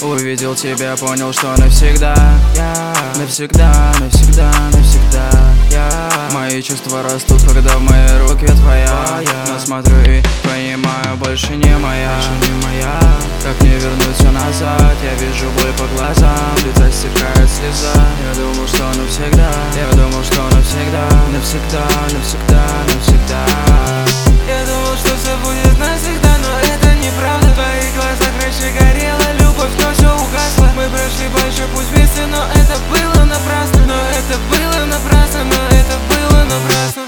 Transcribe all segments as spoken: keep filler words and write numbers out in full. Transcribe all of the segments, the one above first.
Увидел тебя, понял, что навсегда я, навсегда, навсегда, навсегда я. Мои чувства растут, когда в моей руке твоя. Но смотрю и понимаю, больше не моя, больше не моя. Как не вернуться назад, я вижу боль по глазам, лица стекает слеза. Я думал, что навсегда, я думал, что навсегда, навсегда, навсегда, навсегда. Я думал, что все будет навсегда, но это неправда. В твоих глазах раньше горела любовь, но все угасло. Мы прошли большой путь вместе, но это было напрасно. Но это было напрасно, но это было напрасно.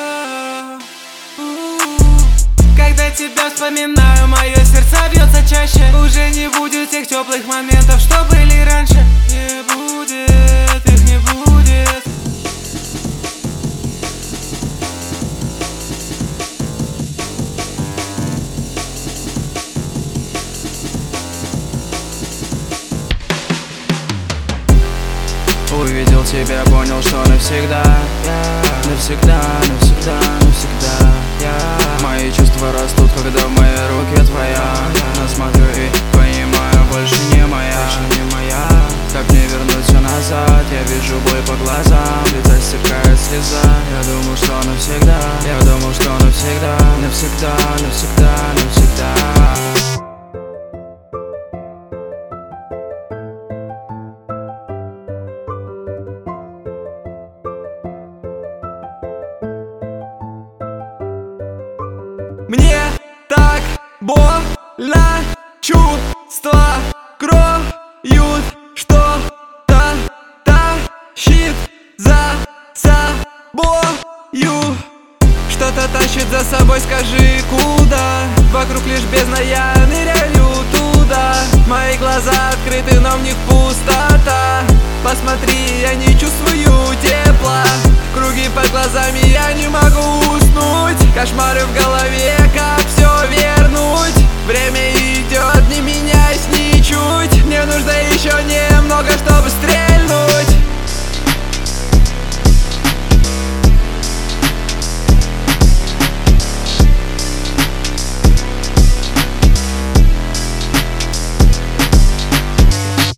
Когда тебя вспоминаю, мое сердце бьется чаще. Уже не будет тех теплых моментов, что были раньше. Не будет, их не будет. Увидел тебя, понял, что навсегда я, навсегда, навсегда, навсегда я. Мои чувства растут, когда в моей руке твоя. Но смотрю и понимаю, больше не моя, больше не моя. Как не вернуться назад, я вижу боль по глазам, лица стекает слеза. Я думал, что навсегда, я думал, что навсегда, навсегда, навсегда, навсегда. Мне так больно, чувства кроют, что-то тащит за собою. Что-то тащит за собой, скажи куда? Вокруг лишь бездна, я ныряю туда. Мои глаза открыты, но в них пустота. Посмотри, я не чувствую тепла. Круги под глазами, я не могу уснуть. Кошмары в голове, как все вернуть. Время идет, не меняясь ничуть. Мне нужно еще не